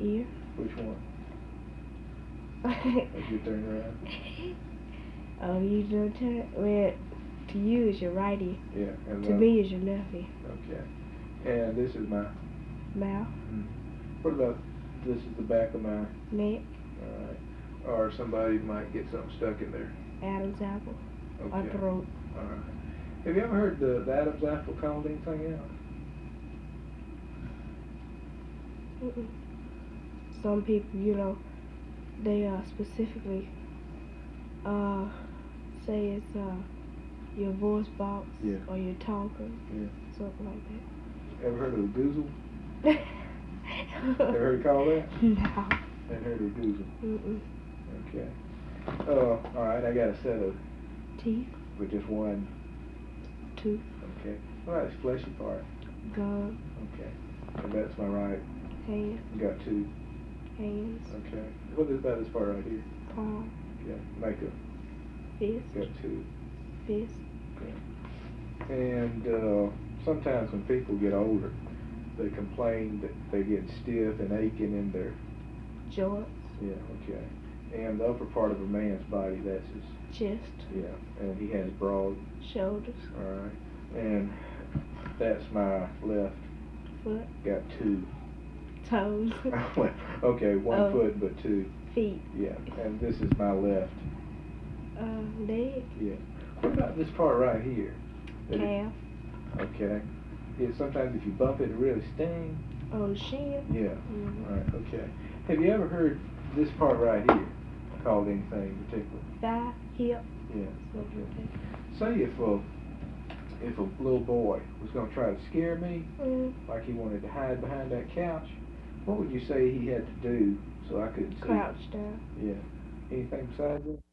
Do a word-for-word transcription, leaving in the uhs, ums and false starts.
Ear. Which one? As you turn around. Oh, you don't turn. Well, to you is your right ear. Yeah. And to the, me is your left ear. Okay. And this is my mouth. Mm. What about this is the back of my neck? All right. Or somebody might get something stuck in there. Adam's apple. Okay. Or throat. All right. Have you ever heard the, the Adam's apple called anything else? Mm-mm. Some people, you know, they uh, specifically uh, say it's uh, your voice box Yeah. or your talker, Yeah. something like that. Ever heard of a goozle? Ever heard it called that? No. Haven't heard of a goozle. Mm-mm. Okay. Uh, all right. I got a set of teeth. With just one tooth. Okay. All right. It's fleshy part. Gum. Okay. And that's my right hand. Got two hands. Okay. What is about this part right here? Palm. Yeah. Make a fist. Got two. Fist. Okay. And uh, sometimes when people get older, they complain that they get stiff and aching in their joints. Yeah. Okay. And the upper part of a man's body, that's his chest. Yeah. And he has broad shoulders. All right. And that's my left foot. Got two toes. Okay, one oh. foot but two feet. Yeah. And this is my left uh leg. Yeah. What about this part right here? Calf. Okay. Yeah, sometimes if you bump it, it really stings. On the shin? Yeah. Mm-hmm. Right, okay. Have you ever heard this part right here called anything in particular? Thigh, hip. Yeah. Okay. Say if a, if a little boy was going to try to scare me, mm. like he wanted to hide behind that couch, what would you say he had to do so I couldn't see? Crouch down. Yeah. Anything besides that?